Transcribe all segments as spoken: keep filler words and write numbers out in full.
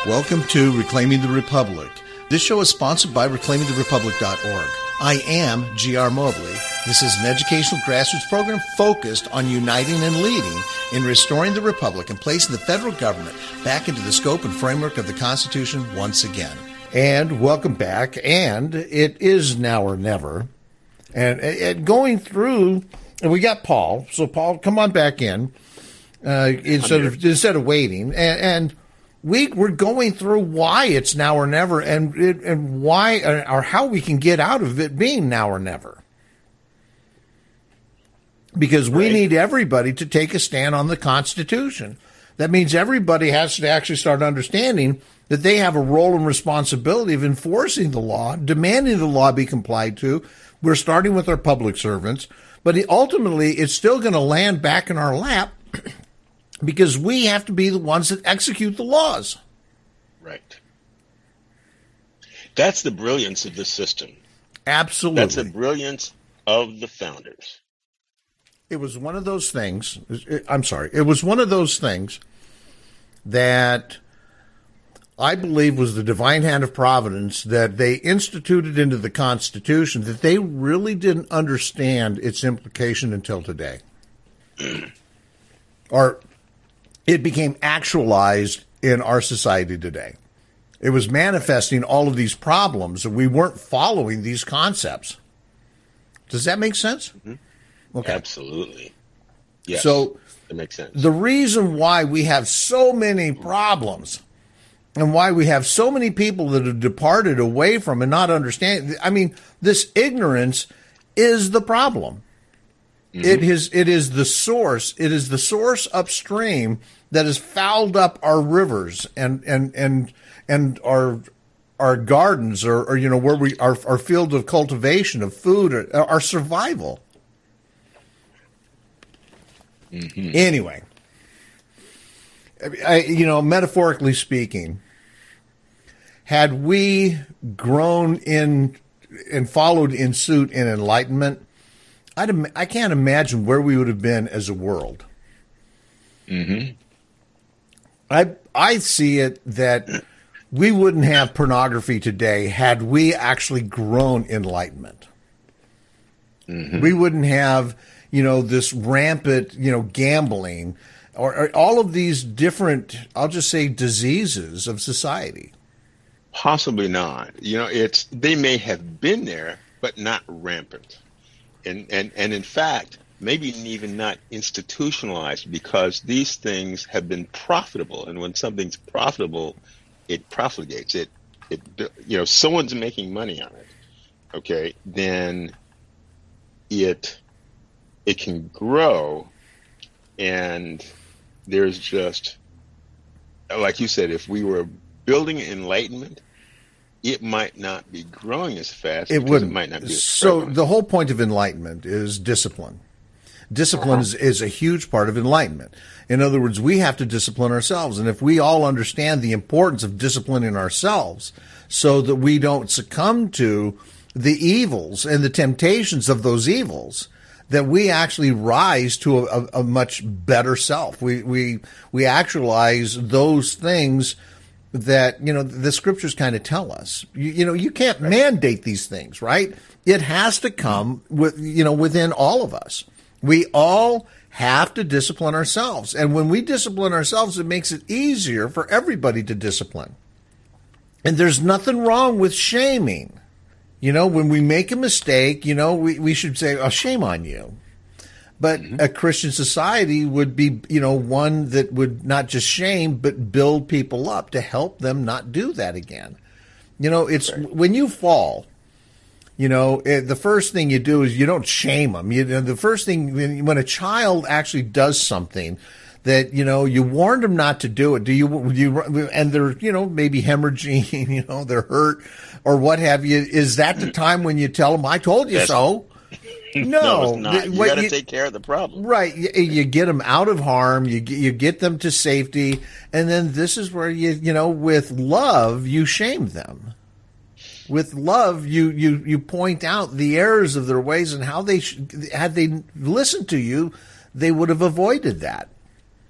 Welcome to Reclaiming the Republic. This show is sponsored by reclaiming the republic dot org. I am G R. Mobley. This is an educational grassroots program focused on uniting and leading in restoring the republic and placing the federal government back into the scope and framework of the Constitution once again. And welcome back. And it is now or never. And, and going through, and we got Paul. So Paul, come on back in uh, instead of instead of waiting. And, and we we're going through why it's now or never, and it, and why or how we can get out of it being now or never. Because we right. need everybody to take a stand on the Constitution. That means everybody has to actually start understanding that they have a role and responsibility of enforcing the law, demanding the law be complied to. We're starting with our public servants, but ultimately it's still going to land back in our lap because we have to be the ones that execute the laws. Right. That's the brilliance of the system. Absolutely. That's the brilliance of the founders. It was one of those things. I'm sorry. It was one of those things that I believe was the divine hand of providence that they instituted into the Constitution that they really didn't understand its implication until today. Or it became actualized in our society today. It was manifesting all of these problems, and we weren't following these concepts. Does that make sense? Mm-hmm. Okay. Absolutely. Yes. So it makes sense. The reason why we have so many problems and why we have so many people that have departed away from and not understand, I mean, this ignorance is the problem. Mm-hmm. It is, it is the source. It is the source upstream that has fouled up our rivers and, and, and, and our, our gardens or, or, you know, where we, our, our field of cultivation of food, or, our survival. Mm-hmm. Anyway, I, you know, metaphorically speaking, had we grown in and followed in suit in enlightenment, I'd, I can't imagine where we would have been as a world. Mm-hmm. I I see it that we wouldn't have pornography today had we actually grown enlightenment. Mm-hmm. We wouldn't have, you know, this rampant, you know, gambling or, or all of these different, I'll just say, diseases of society. Possibly not. You know, it's they may have been there, but not rampant. And, and, and in fact, maybe even not institutionalized because these things have been profitable. And when something's profitable, it profligates. It, it, you know, someone's making money on it. Okay, then it, it can grow. And there's just, like you said, if we were building enlightenment, it might not be growing as fast. It would. It might not be as so prevalent. The whole point of enlightenment is discipline. Discipline uh-huh. is, is a huge part of enlightenment. In other words, we have to discipline ourselves. And if we all understand the importance of disciplining ourselves so that we don't succumb to the evils and the temptations of those evils, that we actually rise to a, a much better self. We, we, we actualize those things that, you know, the scriptures kind of tell us. You, you know, you can't mandate these things, right? It has to come with, you know, within all of us. We all have to discipline ourselves. And when we discipline ourselves, it makes it easier for everybody to discipline. And there's nothing wrong with shaming. You know, when we make a mistake, you know, we, we should say, oh, shame on you. But a Christian society would be, you know, one that would not just shame, but build people up to help them not do that again. You know, it's right. When you fall, you know, it, the first thing you do is you don't shame them. You know, the first thing, when, when a child actually does something that, you know, you warned them not to do it, do you, you, and they're, you know, maybe hemorrhaging, you know, they're hurt or what have you, is that the time when you tell them, I told you That's- so? No, no, it's not. You got to take care of the problem. Right. You, you get them out of harm. You you get them to safety. And then this is where you, you know, with love, you shame them. With love, you, you, you point out the errors of their ways and how they, sh- had they listened to you, they would have avoided that.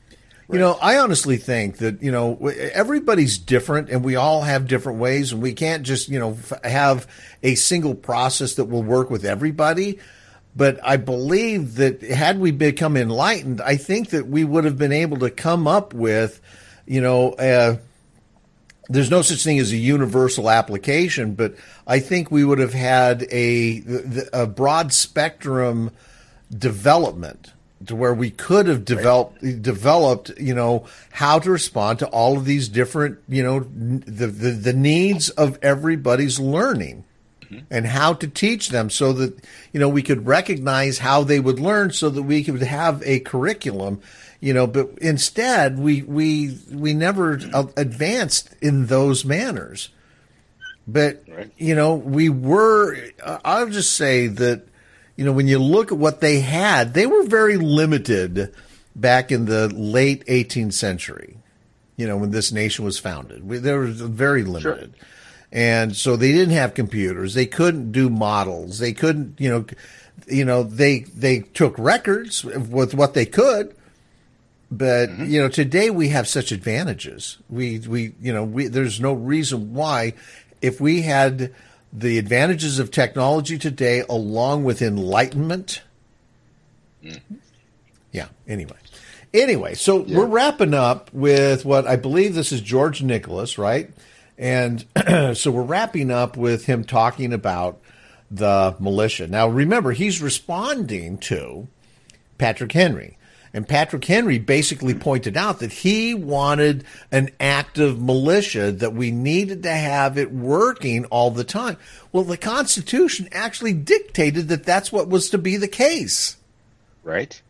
You know, I honestly think that, you know, everybody's different and we all have different ways, and we can't just, you know, f- have a single process that will work with everybody. But I believe that had we become enlightened, I think that we would have been able to come up with, you know, uh, there's no such thing as a universal application, but I think we would have had a, a broad spectrum development to where we could have developed, right. developed, you know, how to respond to all of these different, you know, the, the, the needs of everybody's learning mm-hmm. and how to teach them so that, you know, we could recognize how they would learn so that we could have a curriculum, you know, but instead we, we, we never advanced in those manners. But, right. you know, we were, I'll just say that, you know, when you look at what they had, they were very limited back in the late eighteenth century, you know, when this nation was founded. We, they were very limited. Sure. And so they didn't have computers. They couldn't do models. They couldn't, you know, you know, they they took records with what they could. But, mm-hmm. you know, today we have such advantages. We, we you know, we, there's no reason why if we had the advantages of technology today, along with enlightenment. Mm-hmm. Yeah. Anyway, anyway, so yeah. we're wrapping up with what I believe this is George Nicholas, right? And so we're wrapping up with him talking about the militia. Now, remember, he's responding to Patrick Henry. And Patrick Henry basically pointed out that he wanted an active militia, that we needed to have it working all the time. Well, the Constitution actually dictated that that's what was to be the case. Right.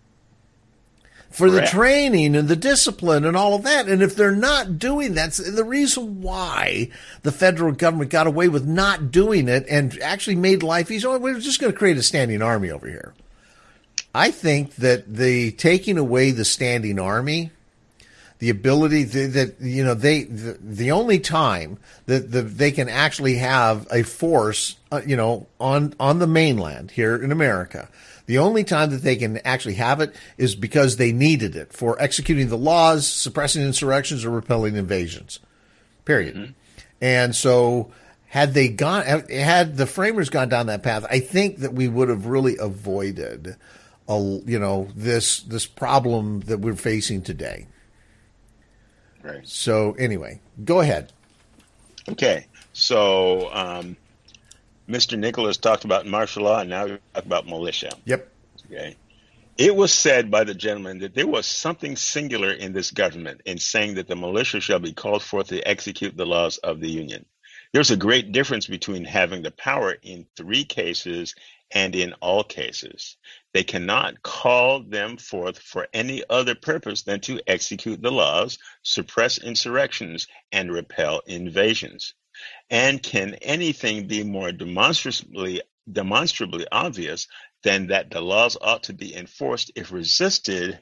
For Correct. The training and the discipline and all of that. And if they're not doing that, the reason why the federal government got away with not doing it and actually made life easier, oh, we're just going to create a standing army over here. I think that the taking away the standing army, the ability to, that, you know, they, the, the only time that the, they can actually have a force, uh, you know, on, on the mainland here in America, the only time that they can actually have it is because they needed it for executing the laws, suppressing insurrections, or repelling invasions, period. Mm-hmm. And so had they gone, had the framers gone down that path, I think that we would have really avoided A, you know, this this problem that we're facing today. Right. So anyway, go ahead. Okay. So um, Mister Nicholas talked about martial law, and now we talk about militia. Yep. Okay. It was said by the gentleman that there was something singular in this government in saying that the militia shall be called forth to execute the laws of the Union. There's a great difference between having the power in three cases and in all cases. They cannot call them forth for any other purpose than to execute the laws, suppress insurrections, and repel invasions. And can anything be more demonstrably, demonstrably obvious than that the laws ought to be enforced if resisted,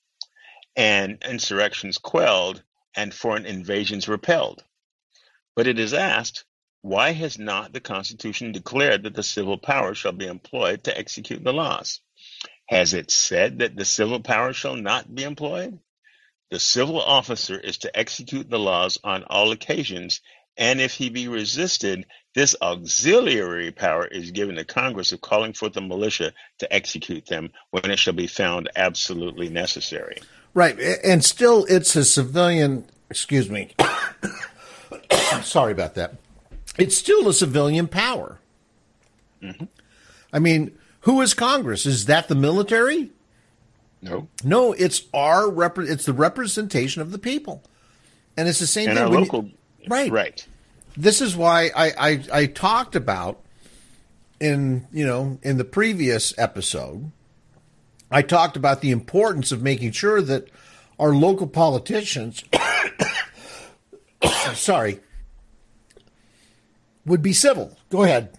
and insurrections quelled, and foreign invasions repelled? But it is asked, why has not the Constitution declared that the civil power shall be employed to execute the laws? Has it said that the civil power shall not be employed? The civil officer is to execute the laws on all occasions, and if he be resisted, this auxiliary power is given to Congress of calling forth the militia to execute them when it shall be found absolutely necessary. Right, and still it's a civilian, excuse me, sorry about that. It's still a civilian power. Mm-hmm. I mean, who is Congress? Is that the military? No. No, it's our rep- it's the representation of the people. And it's the same and thing. Our when local, you, right. Right. This is why I, I, I talked about in, you know, in the previous episode, I talked about the importance of making sure that our local politicians, sorry, would be civil. Go ahead.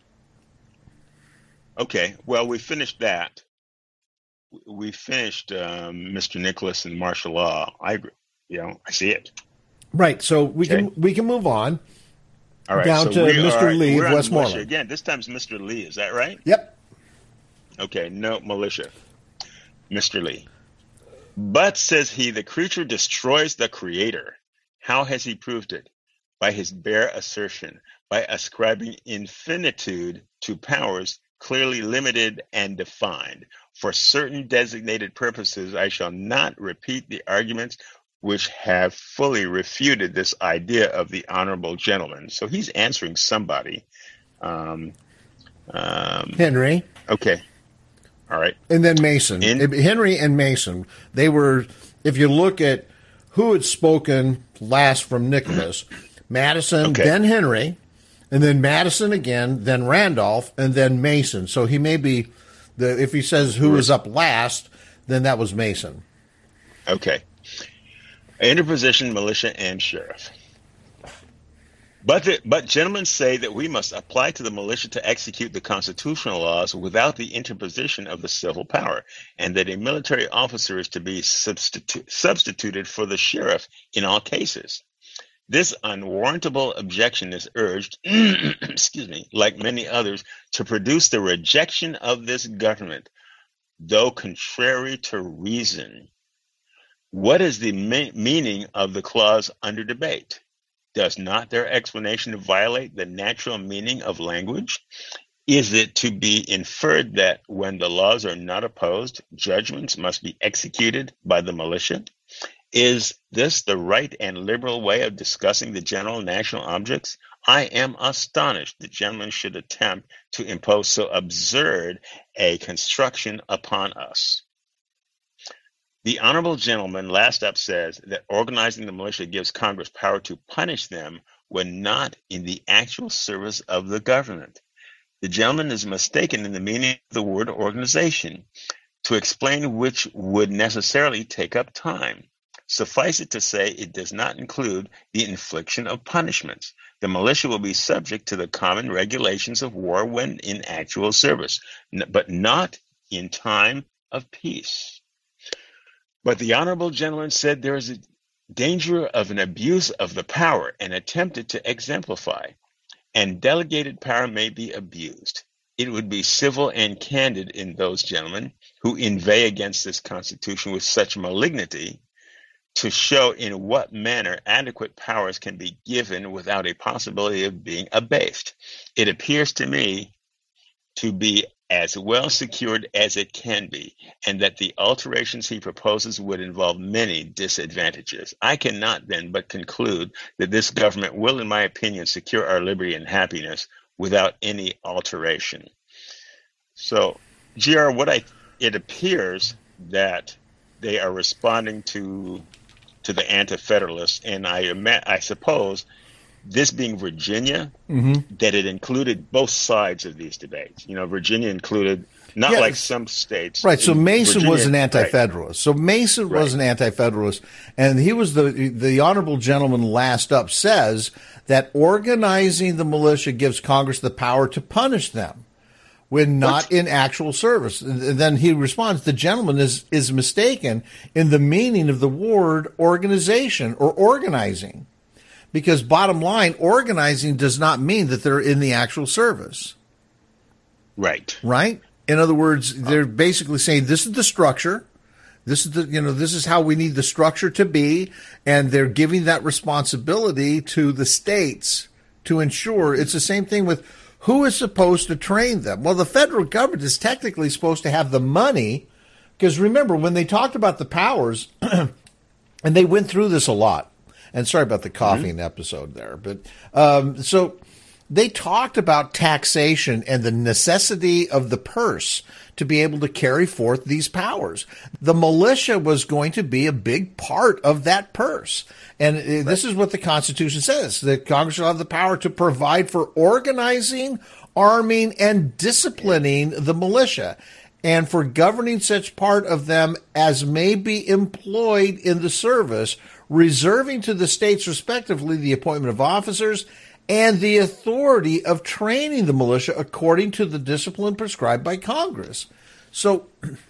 Okay. Well, we finished that. We finished um, Mister Nicholas and martial law. I, you know, I see it. Right. So we okay. can we can move on. All right. Down so to Mister Are, Lee of Westmoreland again. This time's Mister Lee. Is that right? Yep. Okay. No militia. Mister Lee. But, says he, the creature destroys the creator. How has he proved it? By his bare assertion, by ascribing infinitude to powers clearly limited and defined. For certain designated purposes, I shall not repeat the arguments which have fully refuted this idea of the honorable gentleman. So he's answering somebody. Um, um, Henry. Okay. All right. And then Mason. In- Henry and Mason, they were, if you look at who had spoken last from Nicholas, Madison, okay. then Henry, and then Madison again, then Randolph, and then Mason. So he may be, the if he says who was up last, then that was Mason. Okay. Interposition, militia, and sheriff. But, the, but gentlemen say that we must apply to the militia to execute the constitutional laws without the interposition of the civil power, and that a military officer is to be substitu- substituted for the sheriff in all cases. This unwarrantable objection is urged, excuse me, like many others, to produce the rejection of this government, though contrary to reason. What is the me- meaning of the clause under debate? Does not their explanation violate the natural meaning of language? Is it to be inferred that when the laws are not opposed, judgments must be executed by the militia? Is this the right and liberal way of discussing the general national objects? I am astonished that gentlemen should attempt to impose so absurd a construction upon us. The honorable gentleman last up says that organizing the militia gives Congress power to punish them when not in the actual service of the government. The gentleman is mistaken in the meaning of the word organization, to explain which would necessarily take up time. Suffice it to say, it does not include the infliction of punishments. The militia will be subject to the common regulations of war when in actual service, but not in time of peace. But the honorable gentleman said there is a danger of an abuse of the power and attempted to exemplify, and delegated power may be abused. It would be civil and candid in those gentlemen who inveigh against this Constitution with such malignity to show in what manner adequate powers can be given without a possibility of being abased. It appears to me to be as well secured as it can be, and that the alterations he proposes would involve many disadvantages. I cannot then but conclude that this government will, in my opinion, secure our liberty and happiness without any alteration. So, G R, what I it appears that they are responding to to the Anti-Federalists, and I I suppose this being Virginia, mm-hmm. that it included both sides of these debates. You know, Virginia included, not yeah, like some states. Right, so Mason Virginia, was an anti-federalist. Right. So Mason right. was an anti-federalist, and he was the the honorable gentleman last up says that organizing the militia gives Congress the power to punish them when not what? in actual service. And then he responds, the gentleman is, is mistaken in the meaning of the word organization or organizing. Because bottom line, organizing does not mean that they're in the actual service. Right. Right? In other words, they're basically saying this is the structure. This is the, you know, this is how we need the structure to be. And they're giving that responsibility to the states to ensure. It's the same thing with who is supposed to train them. Well, the federal government is technically supposed to have the money. Because remember, when they talked about the powers, and they went through this a lot. And sorry about the coughing mm-hmm. episode there. But um, so they talked about taxation and the necessity of the purse to be able to carry forth these powers. The militia was going to be a big part of that purse. And right. this is what the Constitution says, that Congress shall have the power to provide for organizing, arming, and disciplining the militia, and for governing such part of them as may be employed in the service, reserving to the states respectively the appointment of officers and the authority of training the militia according to the discipline prescribed by Congress. So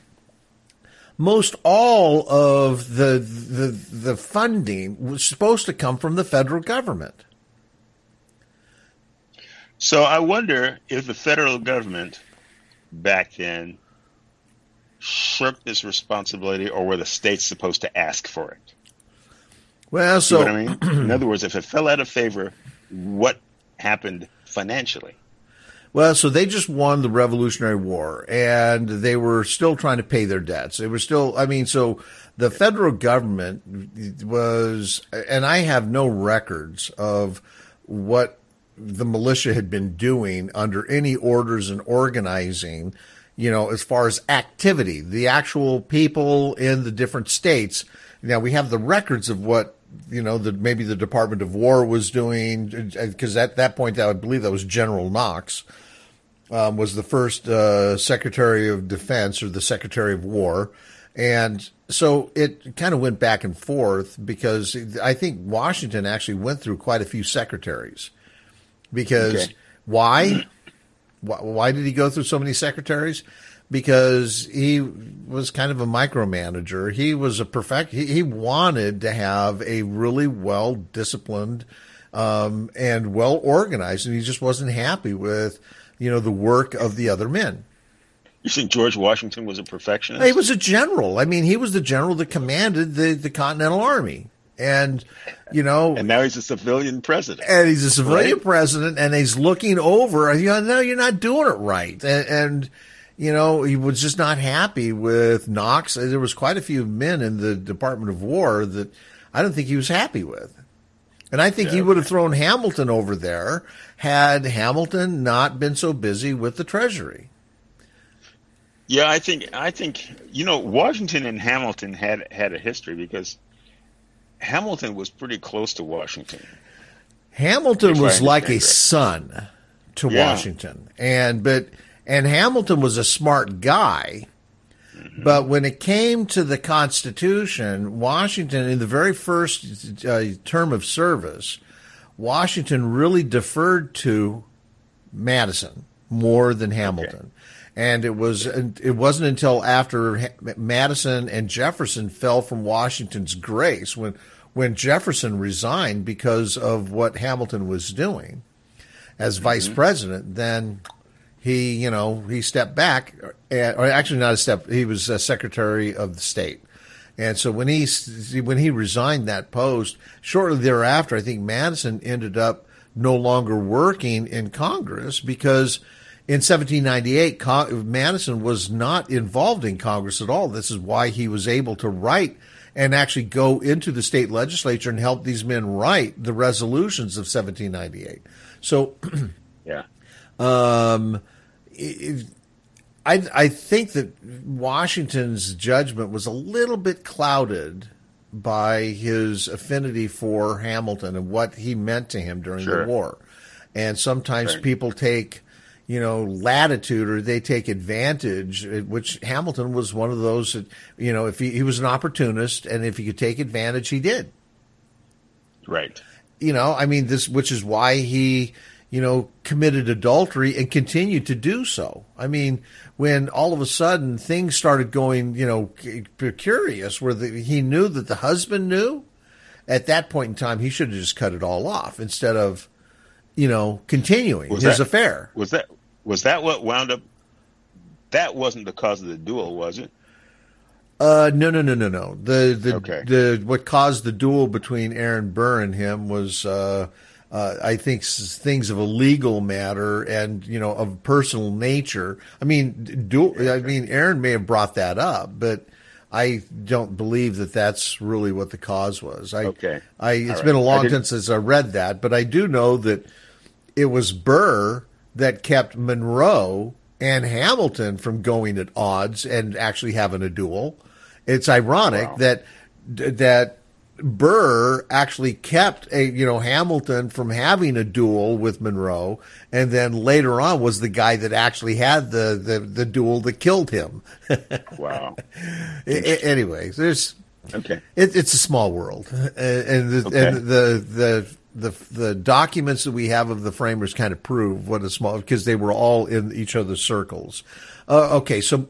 most all of the the, the funding was supposed to come from the federal government. So I wonder if the federal government back then shirk this responsibility, or were the states supposed to ask for it? Well, See so what I mean? In other words, if it fell out of favor, what happened financially? Well, so they just won the Revolutionary War, and they were still trying to pay their debts. They were still, I mean, so the federal government was, and I have no records of what the militia had been doing under any orders and organizing, you know, as far as activity, the actual people in the different states. Now, we have the records of what, you know, the, maybe the Department of War was doing, because at that point, I believe that was General Knox, um, was the first uh, Secretary of Defense or the Secretary of War. And so it kind of went back and forth, because I think Washington actually went through quite a few secretaries. Because okay. why? Why did he go through so many secretaries? Because he was kind of a micromanager. He was a perfect. He, he wanted to have a really well disciplined um, and well organized, and he just wasn't happy with, you know, the work of the other men. You think George Washington was a perfectionist? He was a general. I mean, he was the general that commanded the, the Continental Army. And, you know. And now he's a civilian president. And he's a civilian right? president, and he's looking over. You know, no, you're not doing it right. And, and, you know, he was just not happy with Knox. There was quite a few men in the Department of War that I don't think he was happy with. And I think yeah, he would have thrown Hamilton over there had Hamilton not been so busy with the Treasury. Yeah, I think I think you know Washington and Hamilton had had a history, because Hamilton was pretty close to Washington. Hamilton was like a son to yeah. Washington, and but and Hamilton was a smart guy. Mm-hmm. But when it came to the Constitution, Washington, in the very first uh, term of service, Washington really deferred to Madison more than Hamilton. Okay. And it was it wasn't until after Madison and Jefferson fell from Washington's grace, when when Jefferson resigned because of what Hamilton was doing as mm-hmm. vice president, then he, you know, he stepped back, or actually not a step, he was a Secretary of the State. And so when he when he resigned that post, shortly thereafter, I think Madison ended up no longer working in Congress, because in seventeen ninety-eight, Madison was not involved in Congress at all. This is why he was able to write and actually go into the state legislature and help these men write the resolutions of seventeen ninety-eight. So, yeah, um, it, I I think that Washington's judgment was a little bit clouded by his affinity for Hamilton and what he meant to him during sure. the war, and sometimes right. people take, you know, latitude, or they take advantage, which Hamilton was one of those that, you know, if he, he was an opportunist, and if he could take advantage, he did. Right. You know, I mean, this, which is why he, you know, committed adultery and continued to do so. I mean, when all of a sudden things started going, you know, curious, where the, he knew that the husband knew, at that point in time, he should have just cut it all off instead of, you know, continuing was his that, affair. Was that was that what wound up? That wasn't the cause of the duel, was it? Uh, no, no, no, no, no. The the okay. the what caused the duel between Aaron Burr and him was, uh, uh, I think, things of a legal matter and, you know, of personal nature. I mean, duel. Yeah, I mean, Aaron may have brought that up, but I don't believe that that's really what the cause was. I, okay. I it's All been right. a long time since I read that, but I do know that it was Burr that kept Monroe and Hamilton from going at odds and actually having a duel. It's ironic wow. that that Burr actually kept a you know Hamilton from having a duel with Monroe, and then later on was the guy that actually had the the, the duel that killed him. Wow. Anyway, there's okay. It, it's a small world, and the, okay. and the the the the documents that we have of the framers kind of prove what a small, because they were all in each other's circles. Uh, okay, so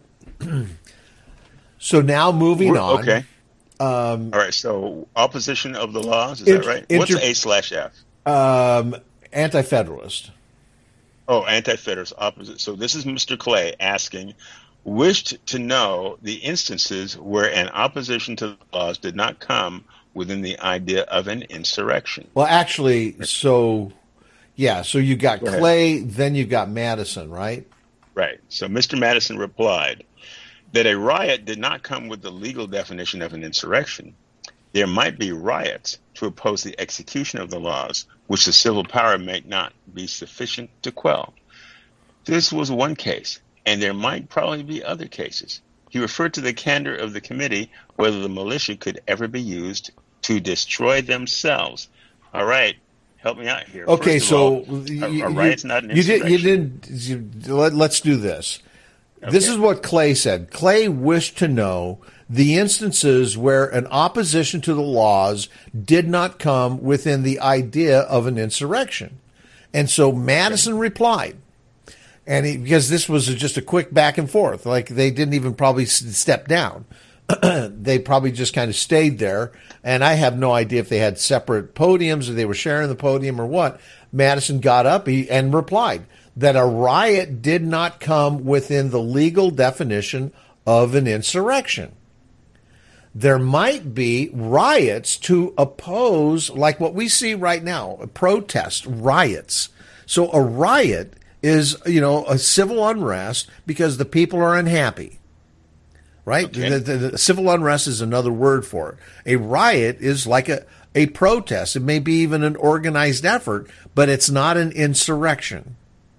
so now moving We're, on. Okay. Um, All right. So opposition of the laws, is inter, that right? Inter, What's A slash F? Um, anti-federalist. Oh, anti-federalist opposite. So this is Mister Clay asking, wished to know the instances where an opposition to the laws did not come within the idea of an insurrection. Well, actually, so, yeah, so you got Go Clay, then you got Madison, right? Right. So Mister Madison replied that a riot did not come with the legal definition of an insurrection. There might be riots to oppose the execution of the laws, which the civil power may not be sufficient to quell. This was one case, and there might probably be other cases. He referred to the candor of the committee whether the militia could ever be used to destroy themselves. All right, help me out here. Okay, First of so all, you, a, a riot's not an you did. You insurrection. didn't. You, let, let's do this. Okay. This is what Clay said. Clay wished to know the instances where an opposition to the laws did not come within the idea of an insurrection. And so Madison replied, and he, because this was just a quick back and forth, like they didn't even probably step down. They probably just kind of stayed there. And I have no idea if they had separate podiums or they were sharing the podium or what. Madison got up and replied that a riot did not come within the legal definition of an insurrection. There might be riots to oppose, like what we see right now, a protest, riots. So a riot is, you know, a civil unrest because the people are unhappy, right? Okay. The, the, the civil unrest is another word for it. A riot is like a, a protest. It may be even an organized effort, but it's not an insurrection.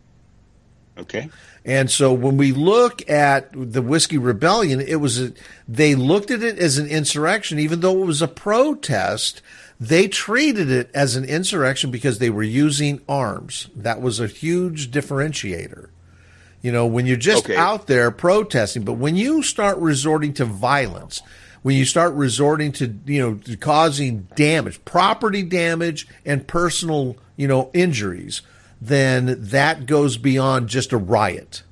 Okay. And so when we look at the Whiskey Rebellion, it was a, they looked at it as an insurrection, even though it was a protest. They treated it as an insurrection because they were using arms. That was a huge differentiator. You know, when you're just okay. out there protesting, but when you start resorting to violence, when you start resorting to, you know, to causing damage, property damage and personal, you know, injuries, then that goes beyond just a riot.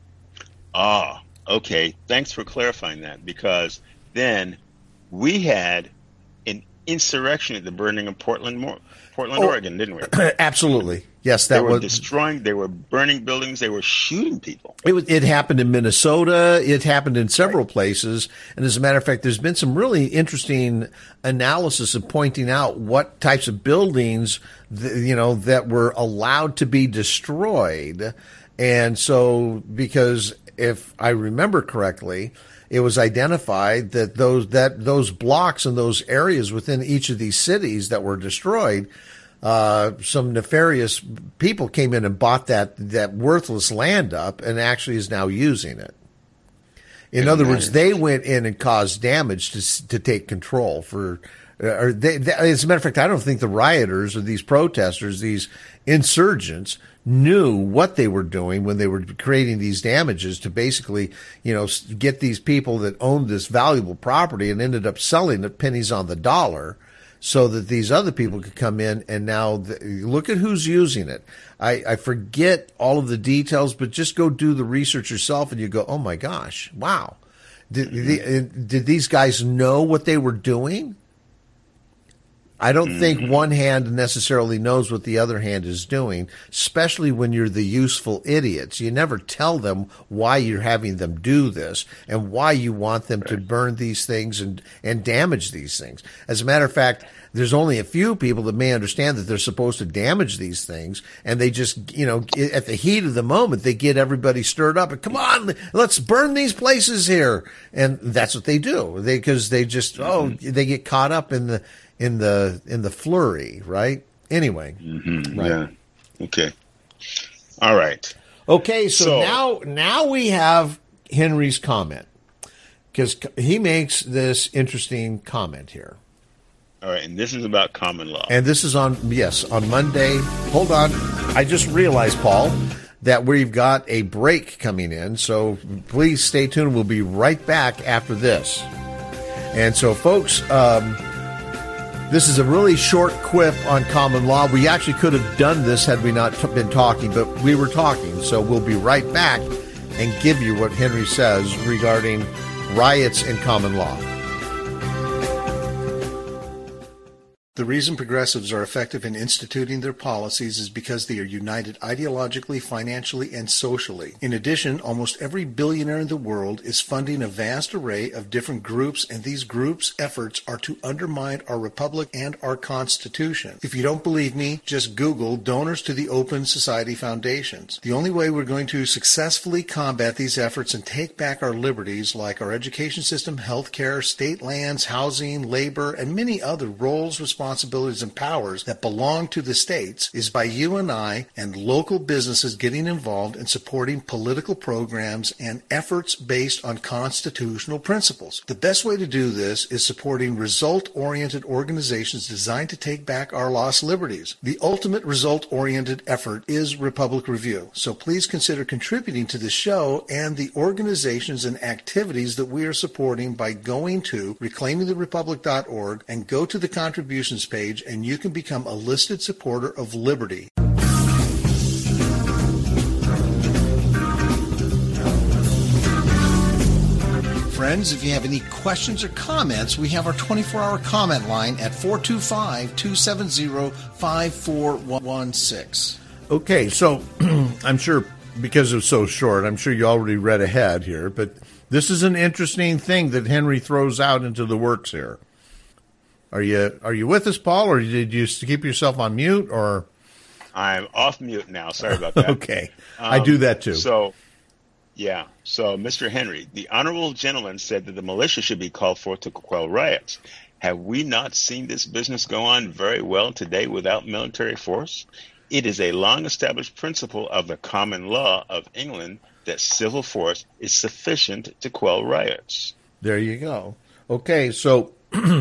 Ah, okay. Thanks for clarifying that, because then we had an insurrection at the burning of Portland, Portland, oh, Oregon, didn't we? Absolutely. Yes, that they were was destroying. They were burning buildings. They were shooting people. It was, it happened in Minnesota. It happened in several places. And as a matter of fact, there's been some really interesting analysis of pointing out what types of buildings, you know, that were allowed to be destroyed. And so, because if I remember correctly, it was identified that those that those blocks and those areas within each of these cities that were destroyed, uh, some nefarious people came in and bought that that worthless land up and actually is now using it. In other words, they went in and caused damage to to take control for. Or they, they, as a matter of fact, I don't think the rioters or these protesters, these insurgents, knew what they were doing when they were creating these damages to basically, you know, get these people that owned this valuable property and ended up selling it pennies on the dollar so that these other people could come in and now the, look at who's using it. I, I forget all of the details, but just go do the research yourself and you go, oh my gosh, wow. Did, the, did these guys know what they were doing? I don't think one hand necessarily knows what the other hand is doing, especially when you're the useful idiots. You never tell them why you're having them do this and why you want them to burn these things and, and damage these things. As a matter of fact, there's only a few people that may understand that they're supposed to damage these things, and they just, you know, at the heat of the moment, they get everybody stirred up and come on, let's burn these places here. And that's what they do. They, cause they just, oh, they get caught up in the, in the in the flurry, right? Anyway, mm-hmm. right. Yeah. Okay. All right. Okay. So, so now now we have Henry's comment, because he makes this interesting comment here. All right, and this is about common law. And this is on yes on Monday. Hold on, I just realized, Paul, that we've got a break coming in. So please stay tuned. We'll be right back after this. And so, folks. Um, This is a really short quip on common law. We actually could have done this had we not t- been talking, but we were talking. So we'll be right back and give you what Henry says regarding riots and common law. The reason progressives are effective in instituting their policies is because they are united ideologically, financially, and socially. In addition, almost every billionaire in the world is funding a vast array of different groups, and these groups' efforts are to undermine our republic and our Constitution. If you don't believe me, just Google donors to the Open Society Foundations. The only way we're going to successfully combat these efforts and take back our liberties, like our education system, health care, state lands, housing, labor, and many other roles, responsibilities, responsibilities and powers that belong to the states, is by you and I and local businesses getting involved in supporting political programs and efforts based on constitutional principles. The best way to do this is supporting result-oriented organizations designed to take back our lost liberties. The ultimate result-oriented effort is Republic Review, so please consider contributing to the show and the organizations and activities that we are supporting by going to reclaiming the republic dot org and go to the contributions page, and you can become a listed supporter of liberty. Friends, if you have any questions or comments, we have our twenty-four hour comment line at four two five, two seven zero, five four one six. Okay, so I'm sure because it's so short, I'm sure you already read ahead here, but this is an interesting thing that Henry throws out into the works here. Are you are you with us, Paul, or did you keep yourself on mute? Or I'm off mute now. Sorry about that. Okay, um, I do that too. So, yeah. So, Mister Henry, the honorable gentleman said that the militia should be called forth to quell riots. Have we not seen this business go on very well today without military force? It is a long-established principle of the common law of England that civil force is sufficient to quell riots. There you go. Okay, so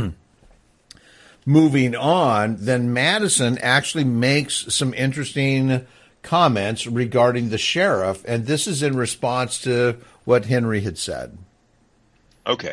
moving on, then Madison actually makes some interesting comments regarding the sheriff, and this is in response to what Henry had said. Okay.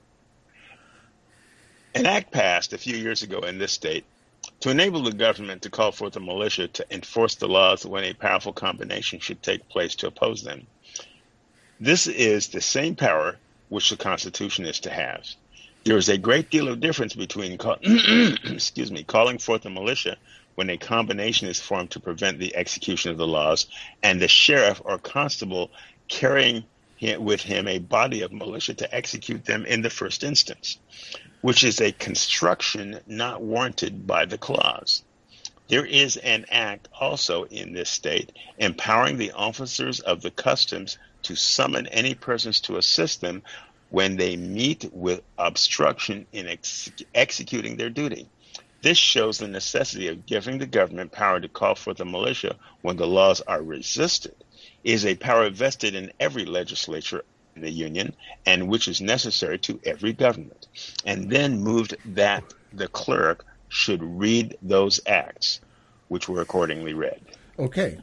An act passed a few years ago in this state to enable the government to call forth the militia to enforce the laws when a powerful combination should take place to oppose them. This is the same power which the Constitution is to have. There is a great deal of difference between call, excuse me, calling forth the militia when a combination is formed to prevent the execution of the laws, and the sheriff or constable carrying with him a body of militia to execute them in the first instance, which is a construction not warranted by the clause. There is an act also in this state empowering the officers of the customs to summon any persons to assist them when they meet with obstruction in ex- executing their duty. This shows the necessity of giving the government power to call for the militia when the laws are resisted. It is a power vested in every legislature in the Union, and which is necessary to every government. And then moved that the clerk should read those acts, which were accordingly read. Okay.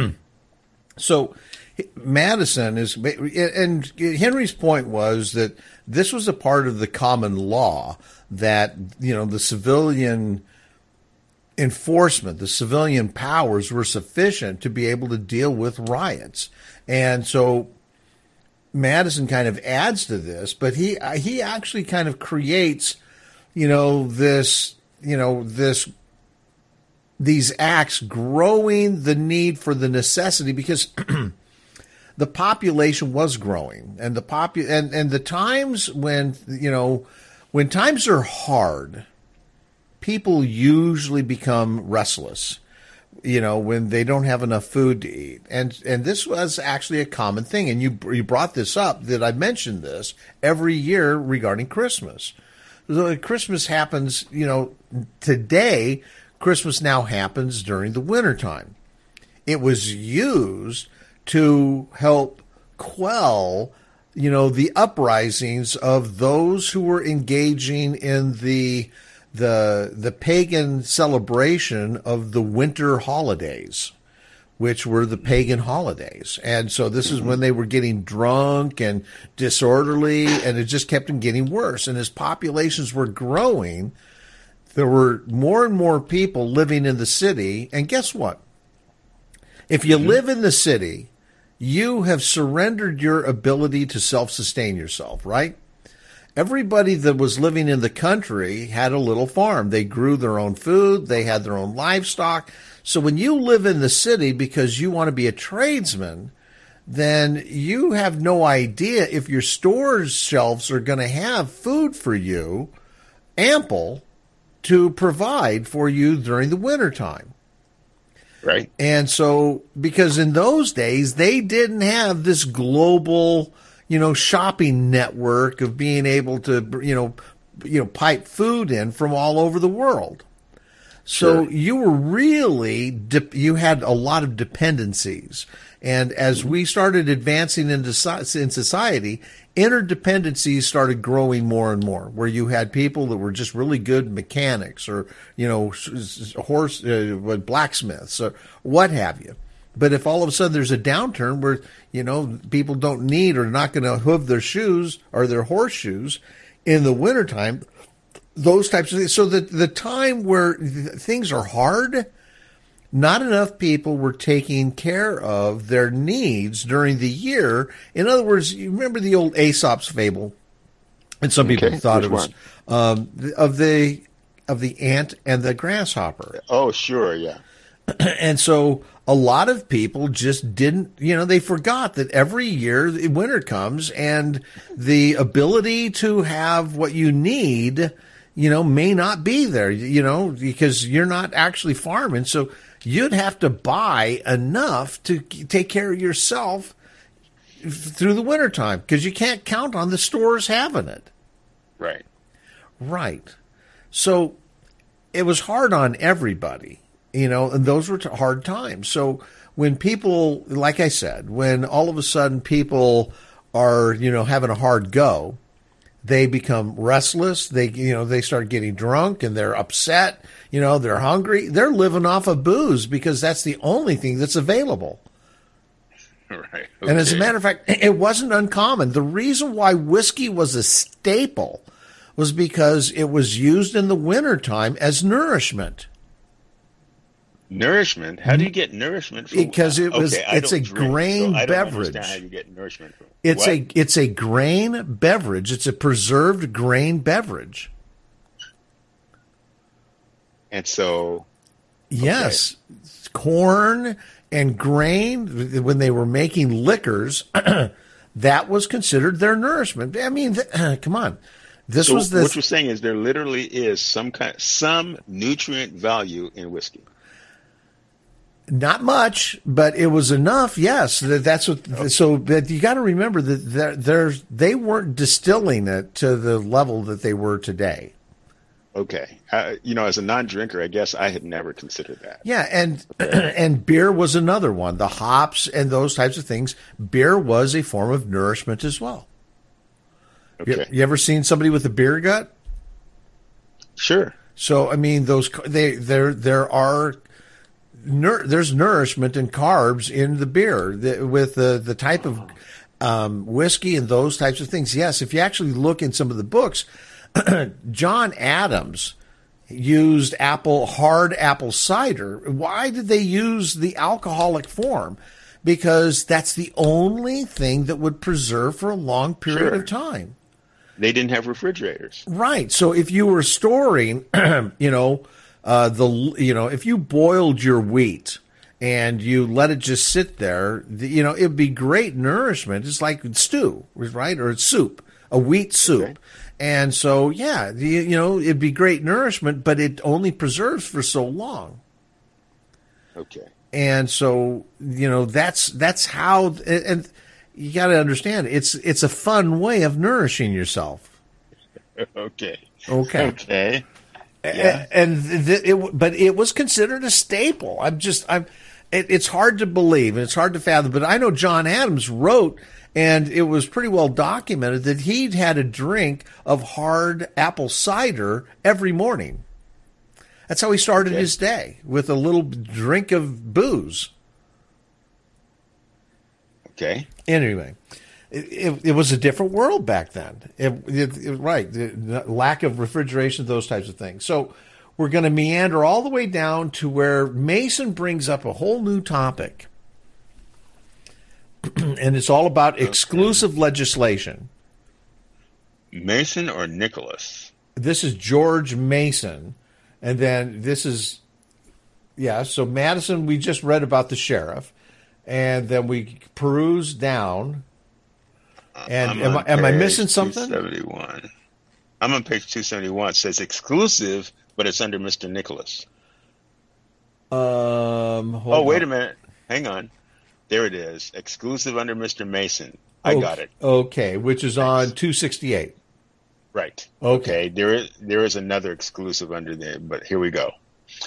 So Madison is, and Henry's point was that this was a part of the common law, that, you know, the civilian enforcement, the civilian powers were sufficient to be able to deal with riots. And so Madison kind of adds to this, but he he actually kind of creates, you know, this, you know, this these acts growing the need for the necessity, because the population was growing, and the popu- and, and the times when, you know, when times are hard, people usually become restless, you know, when they don't have enough food to eat. And and this was actually a common thing. And you you brought this up, that I mentioned this every year regarding Christmas. So Christmas happens, you know, today, Christmas now happens during the wintertime. It was used to help quell, you know, the uprisings of those who were engaging in the the the pagan celebration of the winter holidays, which were the pagan holidays. And so this is when they were getting drunk and disorderly, and it just kept on getting worse. And as populations were growing, there were more and more people living in the city. And guess what? If you mm-hmm. live in the city, you have surrendered your ability to self-sustain yourself, right? everybody that was living in the country had a little farm. They grew their own food. They had their own livestock. So when you live in the city because you want to be a tradesman, then you have no idea if your store's shelves are going to have food for you, ample, to provide for you during the wintertime. Right. And so, because in those days, they didn't have this global, you know, shopping network of being able to, you know, you know, pipe food in from all over the world. So sure. you were really, de- you had a lot of dependencies. And as we started advancing into in society, interdependencies started growing more and more, where you had people that were just really good mechanics or, you know, horse, uh, blacksmiths or what have you. But if all of a sudden there's a downturn where, you know, people don't need or not going to hoof their shoes or their horseshoes in the wintertime, those types of things. So the, the time where things are hard, not enough people were taking care of their needs during the year. In other words, you remember the old Aesop's fable, and some people okay, thought it was um, of the of the ant and the grasshopper. Oh, sure, yeah. And so a lot of people just didn't, you know, they forgot that every year winter comes and the ability to have what you need, you know, may not be there, you know, because you're not actually farming. So you'd have to buy enough to take care of yourself through the wintertime because you can't count on the stores having it. Right. Right. So it was hard on everybody, you know, and those were hard times. So when people, like I said, when all of a sudden people are, you know, having a hard go, they become restless. They, you know, they start getting drunk and they're upset. You know, they're hungry. They're living off of booze because that's the only thing that's available. Right. Okay. And as a matter of fact, it wasn't uncommon. The reason why whiskey was a staple was because it was used in the wintertime as nourishment. Nourishment? How do you get nourishment from? Because it was, okay, it's a drink, grain so I don't beverage. understand how you get nourishment from. It's what? a it's a grain beverage. It's a preserved grain beverage. And so, yes, okay. Corn and grain, when they were making liquors, that was considered their nourishment. I mean, th- come on. This so was the what you're saying is there literally is some kind, some nutrient value in whiskey. Not much, but it was enough. Yes, that, that's what. Okay. So that you got to remember that they're, they're, they weren't distilling it to the level that they were today. Okay, uh, you know, as a non-drinker, I guess I had never considered that. Yeah, and and beer was another one. The hops and those types of things. Beer was a form of nourishment as well. Okay. You, you ever seen somebody with a beer gut? Sure. So I mean, those they there there are. There's nourishment and carbs in the beer the, with the, the type of um, whiskey and those types of things. Yes, if you actually look in some of the books, John Adams used apple hard apple cider. Why did they use the alcoholic form? Because that's the only thing that would preserve for a long period sure. of time. They didn't have refrigerators. Right. So if you were storing, you know, Uh, the you know if you boiled your wheat and you let it just sit there, the, you know it'd be great nourishment. It's like stew, right, or soup, a wheat soup, okay. And so yeah, you, you know it'd be great nourishment, but it only preserves for so long. Okay. And so you know that's that's how, and you got to understand it's it's a fun way of nourishing yourself. Okay. Okay. Okay. Yeah. And th- it, but it was considered a staple. I'm just, I'm. It, it's hard to believe and it's hard to fathom. But I know John Adams wrote, and it was pretty well documented that he'd had a drink of hard apple cider every morning. That's how he started okay. his day, with a little drink of booze. Okay. Anyway. It, it, it was a different world back then. It, it, it, right. The, the lack of refrigeration, those types of things. So we're going to meander all the way down to where Mason brings up a whole new topic. And it's all about exclusive legislation. Mason or Nicholas? This is George Mason. And then this is, yeah, so Madison, we just read about the sheriff. And then we peruse down. And am I, am I missing something? two seventy-one. I'm on page two seventy-one. It says exclusive, but it's under Mister Nicholas. Um. Oh, wait on. a minute. Hang on. There it is. Exclusive under Mister Mason. I okay. got it. Okay, which is Thanks. on two sixty-eight. Right. Okay. okay. There is there is another exclusive under there, but here we go.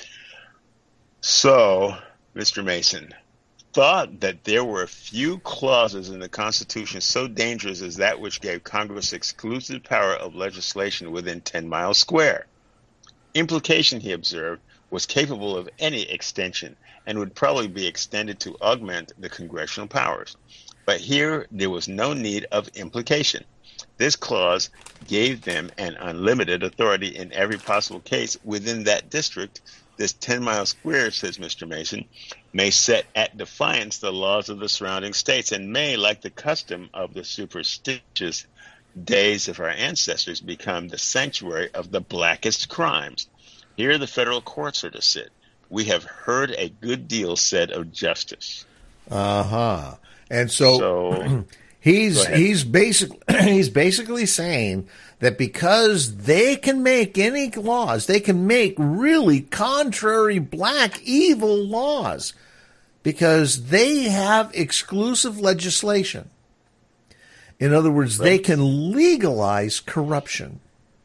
So, Mister Mason thought that there were a few clauses in the Constitution so dangerous as that which gave Congress exclusive power of legislation within ten miles square. Implication, he observed, was capable of any extension and would probably be extended to augment the congressional powers. But here there was no need of implication. This clause gave them an unlimited authority in every possible case within that district. This ten mile square, says Mister Mason, may set at defiance the laws of the surrounding states and may, like the custom of the superstitious days of our ancestors, become the sanctuary of the blackest crimes. Here the federal courts are to sit. We have heard a good deal said of justice. Uh-huh. And so, so he's he's basic he's basically saying that because they can make any laws, they can make really contrary, black, evil laws because they have exclusive legislation. In other words, right. They can legalize corruption.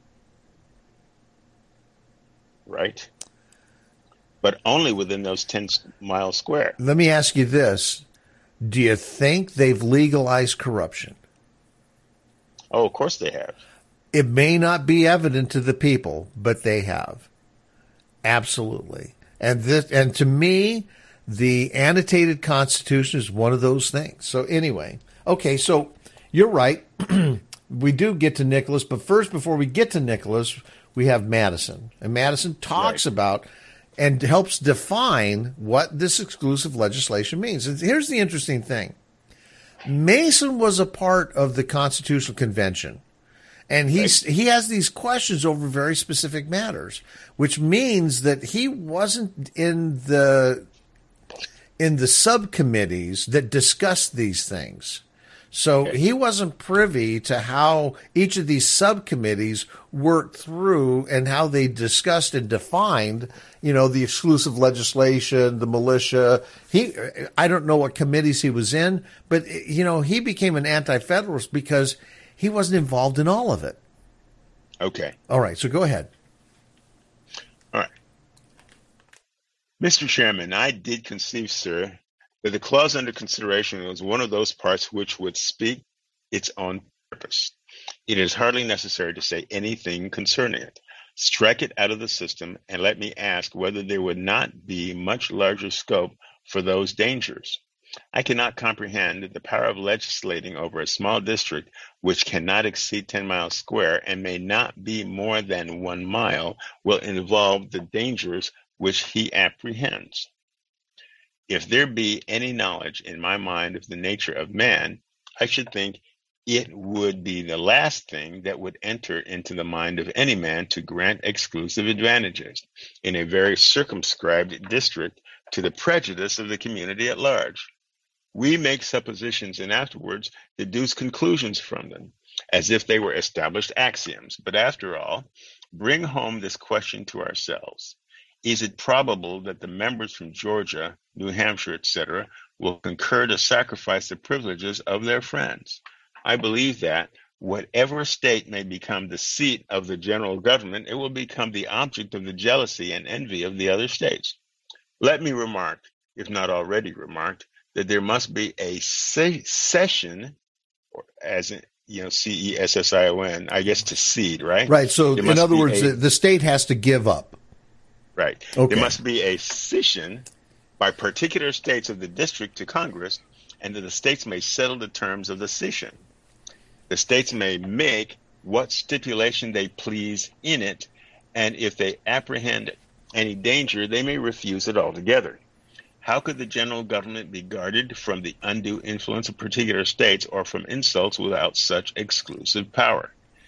Right. But only within those ten miles square. Let me ask you this. Do you think they've legalized corruption? Oh, of course they have. It may not be evident to the people, but they have. Absolutely. And this, and to me, the annotated Constitution is one of those things. So anyway, okay, so you're right. We do get to Nicholas, but first, before we get to Nicholas, we have Madison. And Madison talks right. about and helps define what this exclusive legislation means. And here's the interesting thing. Mason was a part of the Constitutional Convention. And he's right. he has these questions over very specific matters, which means that he wasn't in the in the subcommittees that discussed these things. So okay. he wasn't privy to how each of these subcommittees worked through and how they discussed and defined, you know, the exclusive legislation, the militia. He, I don't know what committees he was in, but, you know, he became an anti-federalist because he wasn't involved in all of it. Okay. All right. So go ahead. All right. Mister Chairman, I did conceive, sir, that the clause under consideration was one of those parts which would speak its own purpose. It is hardly necessary to say anything concerning it. Strike it out of the system and let me ask whether there would not be much larger scope for those dangers. I cannot comprehend the power of legislating over a small district which cannot exceed ten miles square and may not be more than one mile will involve the dangers which he apprehends. If there be any knowledge in my mind of the nature of man, I should think it would be the last thing that would enter into the mind of any man to grant exclusive advantages in a very circumscribed district to the prejudice of the community at large. We make suppositions and afterwards deduce conclusions from them, as if they were established axioms. But after all, bring home this question to ourselves. Is it probable that the members from Georgia, New Hampshire, et cetera, will concur to sacrifice the privileges of their friends? I believe that whatever state may become the seat of the general government, it will become the object of the jealousy and envy of the other states. Let me remark, if not already remarked, that there must be a cession, or as in, you know, C E S S I O N, I guess to cede, right? Right. So in other words, a, the state has to give up. Right. Okay. There must be a cession by particular states of the district to Congress, and that the states may settle the terms of the cession. The states may make what stipulation they please in it, and if they apprehend any danger, they may refuse it altogether. How could the general government be guarded from the undue influence of particular states or from insults without such exclusive power?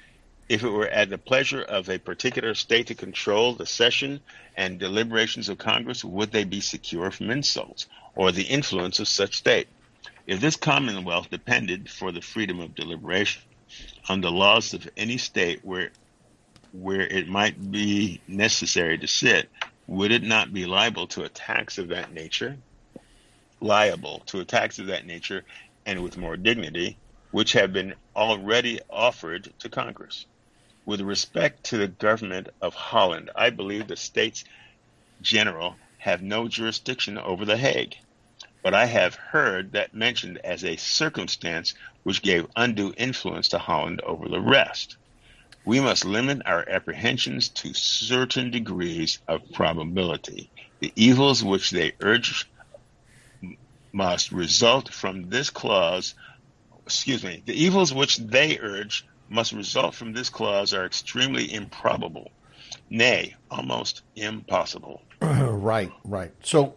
if it were at the pleasure of a particular state to control the session and deliberations of Congress, would they be secure from insults or the influence of such state? If this commonwealth depended for the freedom of deliberation on the laws of any state where where it might be necessary to sit, would it not be liable to attacks of that nature? Liable to attacks of that nature, and with more dignity, which have been already offered to Congress. With respect to the government of Holland, I believe the States General have no jurisdiction over The Hague, but I have heard that mentioned as a circumstance which gave undue influence to Holland over the rest. We must limit our apprehensions to certain degrees of probability. The evils which they urge must result from this clause, excuse me, the evils which they urge must result from this clause are extremely improbable, nay, almost impossible. Right, right. So,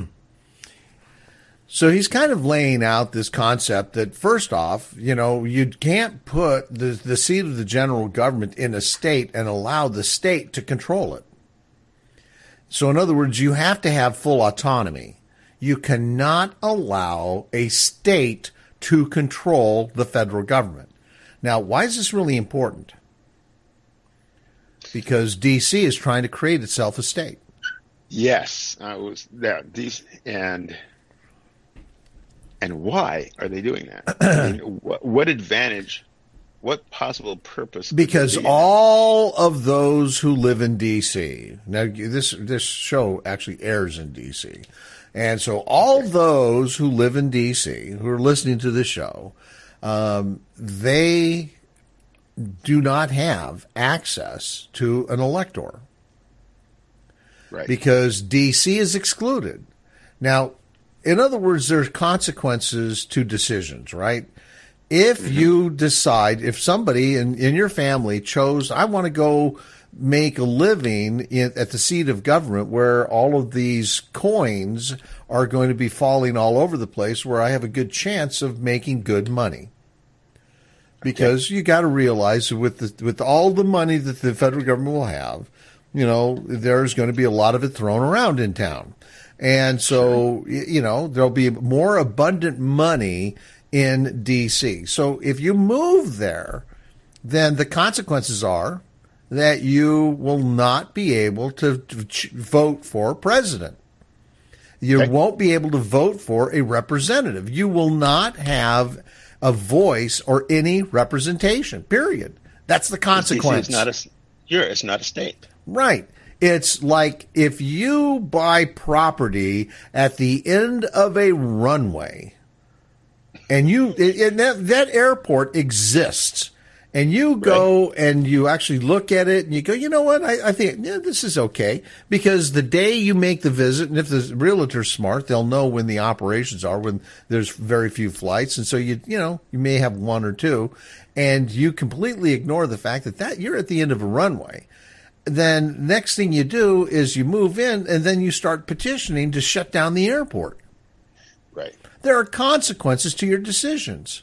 so he's kind of laying out this concept that, first off, you know, you can't put the, the seat of the general government in a state and allow the state to control it. So, in other words, you have to have full autonomy. You cannot allow a state to control the federal government. Now, why is this really important? Because D C is trying to create itself a state. Yes, I was there. These and and why are they doing that? I mean, what, what advantage? What possible purpose? Because all of those who live in D C now, this this show actually airs in D C, and so all okay. those who live in D C who are listening to this show, um, they do not have access to an elector. Right. Because D C is excluded. Now, in other words, there's consequences to decisions, right? If mm-hmm. you decide, if somebody in, in your family chose, I want to go make a living in, at the seat of government where all of these coins are going to be falling all over the place, where I have a good chance of making good money. Because okay. you got to realize that with the, with all the money that the federal government will have, you know, there's going to be a lot of it thrown around in town. And so, sure. you know, there'll be more abundant money in D C. So if you move there, then the consequences are that you will not be able to vote for president. You okay. won't be able to vote for a representative. You will not have a voice or any representation, period. That's the consequence. It's not a, sure, it's not a state. Right. It's like if you buy property at the end of a runway and you, and that, that airport exists, and you go right. and you actually look at it and you go, you know what, I, I think yeah, this is okay. Because the day you make the visit, and if the realtor's smart, they'll know when the operations are, when there's very few flights. And so you, you know, you may have one or two, and you completely ignore the fact that, that you're at the end of a runway. Then next thing you do is you move in, and then you start petitioning to shut down the airport. Right. There are consequences to your decisions.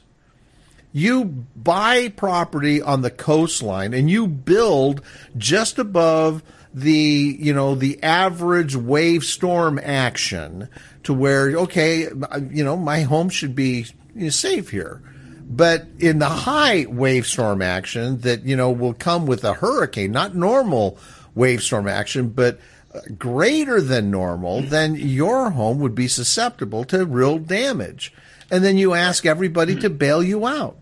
You buy property on the coastline and you build just above the, you know, the average wave storm action to where, okay, you know, my home should be you know, safe here. But in the high wave storm action that, you know, will come with a hurricane, not normal wave storm action, but greater than normal, then your home would be susceptible to real damage. And then you ask everybody to bail you out.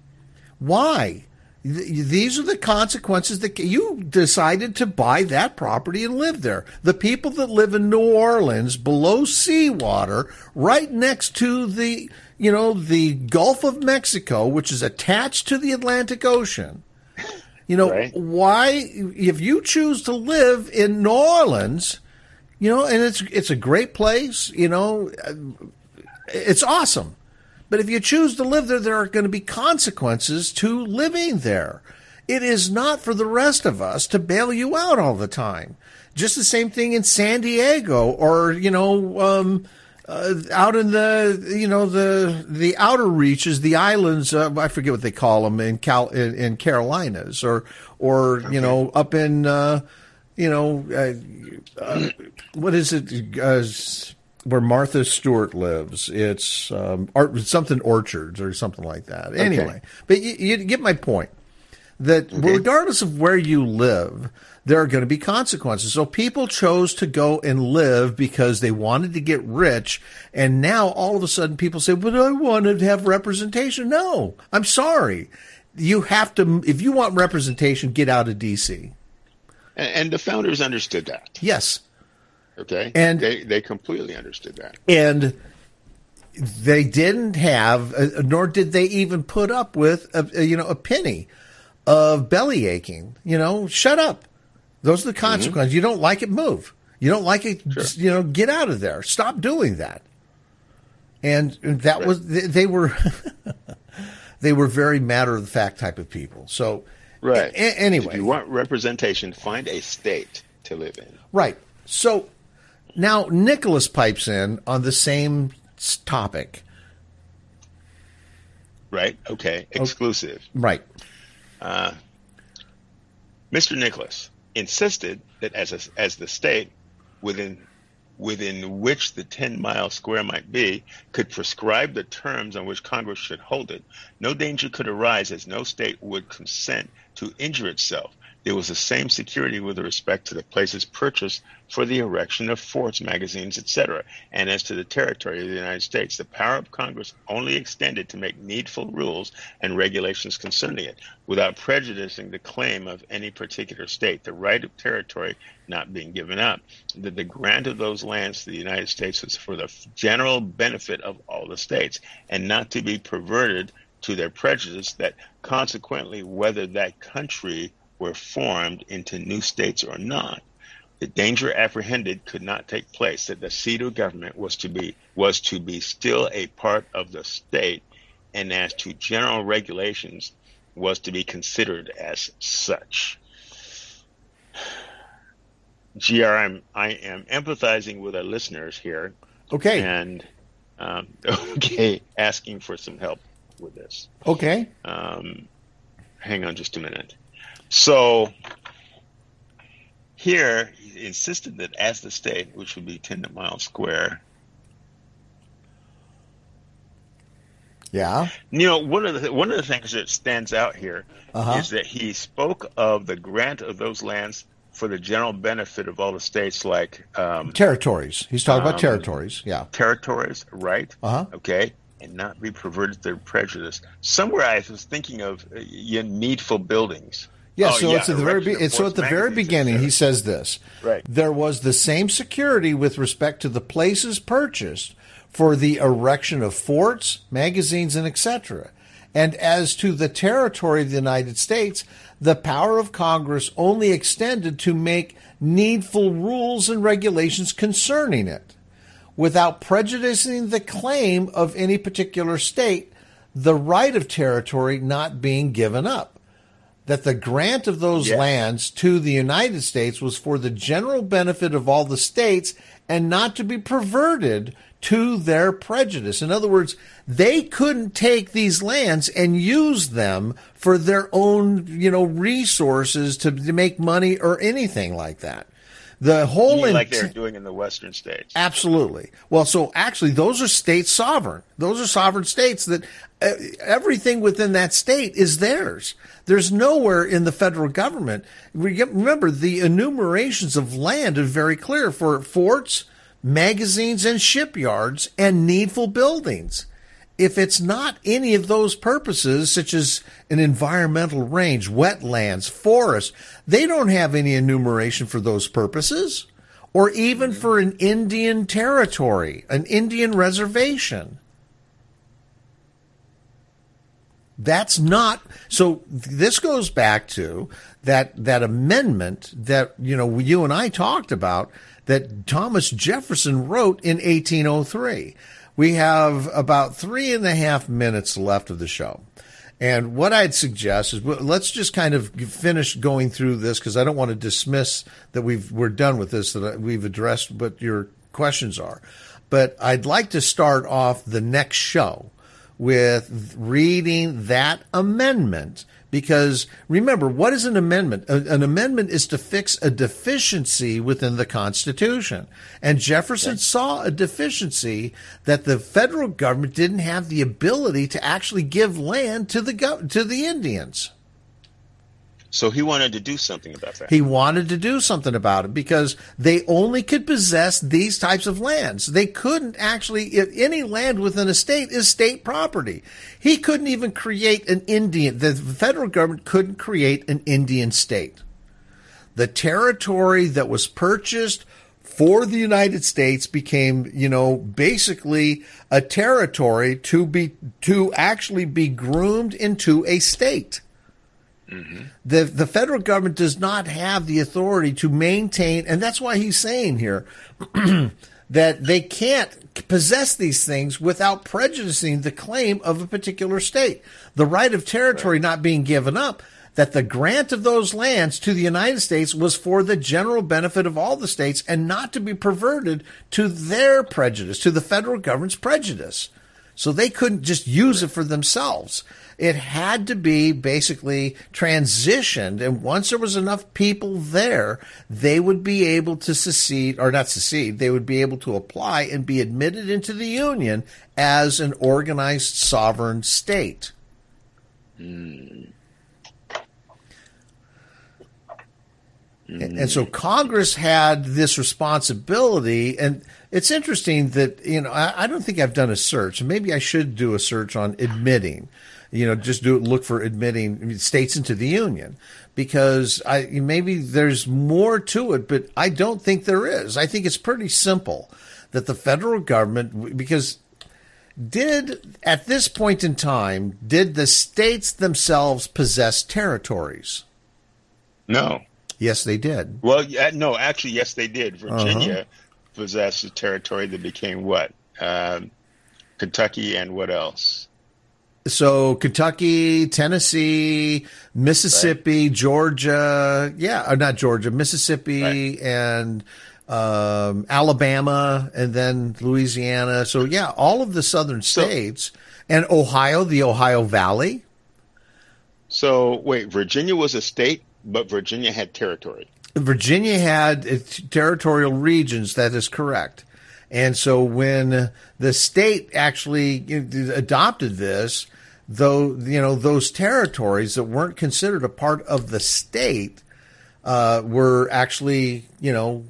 Why? These are the consequences that you decided to buy that property and live there. The people that live in New Orleans below seawater, right next to the, you know, the Gulf of Mexico, which is attached to the Atlantic Ocean. You know, right. why, if you choose to live in New Orleans, you know, and it's, it's a great place, you know, it's awesome. But if you choose to live there, there are going to be consequences to living there. It is not for the rest of us to bail you out all the time. Just the same thing in San Diego or, you know, um, uh, out in the, you know, the the outer reaches, the islands, uh, I forget what they call them in Cal in, in Carolinas, or or you know, up in uh, you know, uh, uh, what is it? Uh, where Martha Stewart lives, it's um, or, something orchards or something like that. Anyway, okay. But you, you get my point. That okay. regardless of where you live, there are going to be consequences. So people chose to go and live because they wanted to get rich. And now all of a sudden people say, but I want to have representation. No, I'm sorry. You have to, if you want representation, get out of D C. And, and the founders understood that. Yes. Okay. And they, they completely understood that. And they didn't have, uh, nor did they even put up with, a, a, you know, a penny of belly aching. You know, shut up. Those are the consequences. Mm-hmm. You don't like it, move. You don't like it, sure. you know, get out of there. Stop doing that. And that right. was, they, they were, they were very matter of the fact type of people. So, right. A- anyway. If you want representation, find a state to live in. Right. So now Nicholas pipes in on the same topic. Right. Okay. Exclusive. Oh, right. Uh, Mister Nicholas insisted that as a, as the state within within which the ten mile square might be could prescribe the terms on which Congress should hold it, no danger could arise, as no state would consent to injure itself. There was the same security with respect to the places purchased for the erection of forts, magazines, et cetera. And as to the territory of the United States, the power of Congress only extended to make needful rules and regulations concerning it, without prejudicing the claim of any particular state, the right of territory not being given up. That the grant of those lands to the United States was for the general benefit of all the states, and not to be perverted to their prejudice, that consequently, whether that country were formed into new states or not, the danger apprehended could not take place, that the seat of government was to be was to be still a part of the state, and as to general regulations was to be considered as such. G R, I'm, I am empathizing with our listeners here. Okay. And, um, okay, asking for some help with this. Okay. Um, hang on just a minute. So here, he insisted that as the state, which would be ten miles square. Yeah. You know, one of the one of the things that stands out here uh-huh. is that he spoke of the grant of those lands for the general benefit of all the states, like um, territories. He's talking um, about territories. Yeah. Territories, right? Uh-huh. Okay. And not be perverted to their prejudice. Somewhere I was thinking of uh, needful buildings. Yeah, oh, so yeah, it's at the very be- it's so at the very beginning he says this. Right. There was the same security with respect to the places purchased for the erection of forts, magazines, and et cetera. And as to the territory of the United States, the power of Congress only extended to make needful rules and regulations concerning it, without prejudicing the claim of any particular state, the right of territory not being given up. That the grant of those yes. lands to the United States was for the general benefit of all the states and not to be perverted to their prejudice. In other words, they couldn't take these lands and use them for their own, you know, resources to, to make money or anything like that. The whole you mean like they're doing in the Western states. Absolutely. Well, so actually, those are states sovereign. Those are sovereign states that uh, everything within that state is theirs. There's nowhere in the federal government. Remember, the enumerations of land are very clear for forts, magazines, and shipyards, and needful buildings. If it's not any of those purposes, such as an environmental range, wetlands, forests, they don't have any enumeration for those purposes, or even for an Indian territory, an Indian reservation. That's not, so this goes back to that, that amendment that, you know, you and I talked about that Thomas Jefferson wrote in eighteen oh three. We have about three and a half minutes left of the show. And what I'd suggest is let's just kind of finish going through this, because I don't want to dismiss that we've, we're done with this, that we've addressed what your questions are. But I'd like to start off the next show with reading that amendment, because remember, what is an amendment? An amendment is to fix a deficiency within the Constitution. And Jefferson okay. saw a deficiency that the federal government didn't have the ability to actually give land to the go- to the Indians. So he wanted to do something about that. He wanted to do something about it because they only could possess these types of lands. They couldn't actually, if any land within a state is state property. He couldn't even create an Indian, the federal government couldn't create an Indian state. The territory that was purchased for the United States became, you know, basically a territory to be, to actually be groomed into a state. Mm-hmm. The the federal government does not have the authority to maintain, and that's why he's saying here that they can't possess these things without prejudicing the claim of a particular state. The right of territory right. not being given up, that the grant of those lands to the United States was for the general benefit of all the states and not to be perverted to their prejudice, to the federal government's prejudice. So they couldn't just use it for themselves. It had to be basically transitioned, and once there was enough people there, they would be able to secede, or not secede, they would be able to apply and be admitted into the Union as an organized sovereign state. Mm. And, and so Congress had this responsibility, and it's interesting that, you know, I, I don't think I've done a search, and maybe I should do a search on admitting. You know, just do look for admitting states into the Union, because I maybe there's more to it, but I don't think there is. I think it's pretty simple that the federal government, because did at this point in time, did the states themselves possess territories? No. Yes, they did. Well, yeah, no, actually, yes, they did. Virginia uh-huh. possessed a territory that became what? Um, Kentucky and what else? So Kentucky, Tennessee, Mississippi, right. Georgia, yeah, or not Georgia, Mississippi, right. and um, Alabama, and then Louisiana. So, yeah, all of the southern states, so, and Ohio, the Ohio Valley. So, wait, Virginia was a state, but Virginia had territory. Virginia had territorial regions, that is correct. And so when the state actually adopted this, though, you know, those territories that weren't considered a part of the state uh, were actually, you know,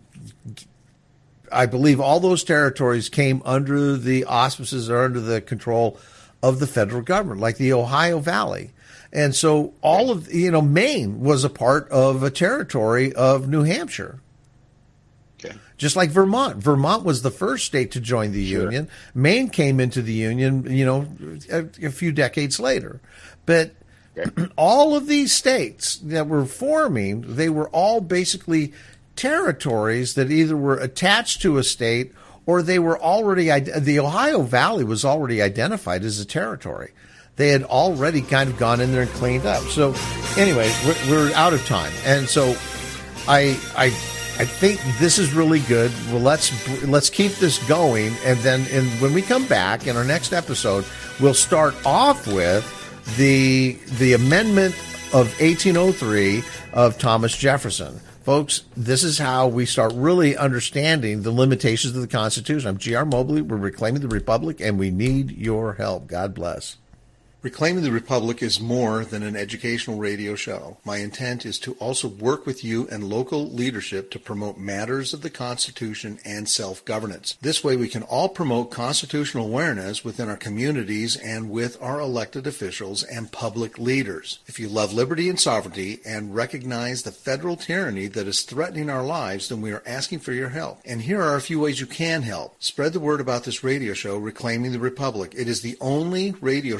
I believe all those territories came under the auspices or under the control of the federal government, like the Ohio Valley. And so all of, you know, Maine was a part of a territory of New Hampshire. Okay. Just like Vermont. Vermont was the first state to join the sure. Union. Maine came into the Union, you know, a, a few decades later. But okay. all of these states that were forming, they were all basically territories that either were attached to a state or they were already, the Ohio Valley was already identified as a territory. They had already kind of gone in there and cleaned up. So anyway, we're, we're out of time. And so I, I, I think this is really good. Well, let's let's keep this going, and then in, when we come back in our next episode, we'll start off with the the amendment of eighteen oh three of Thomas Jefferson. Folks, this is how we start really understanding the limitations of the Constitution. I'm G R Mobley. We're Reclaiming the Republic, and we need your help. God bless. Reclaiming the Republic is more than an educational radio show. My intent is to also work with you and local leadership to promote matters of the Constitution and self-governance. This way we can all promote constitutional awareness within our communities and with our elected officials and public leaders. If you love liberty and sovereignty and recognize the federal tyranny that is threatening our lives, then we are asking for your help. And here are a few ways you can help. Spread the word about this radio show, Reclaiming the Republic. It is the only radio show in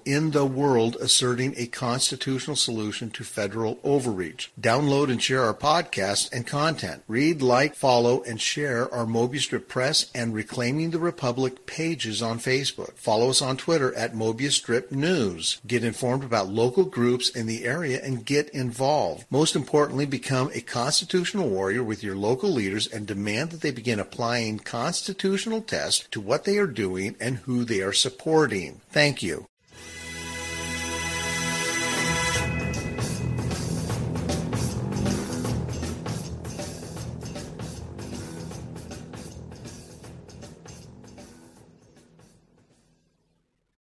in the world asserting a constitutional solution to federal overreach. Download and share our podcast and content. Read, like, follow, and share our Mobius Strip Press and Reclaiming the Republic pages on Facebook. Follow us on Twitter at Mobius Strip News. Get informed about local groups in the area and get involved. Most importantly, become a constitutional warrior with your local leaders and demand that they begin applying constitutional tests to what they are doing and who they are supporting. Thank you.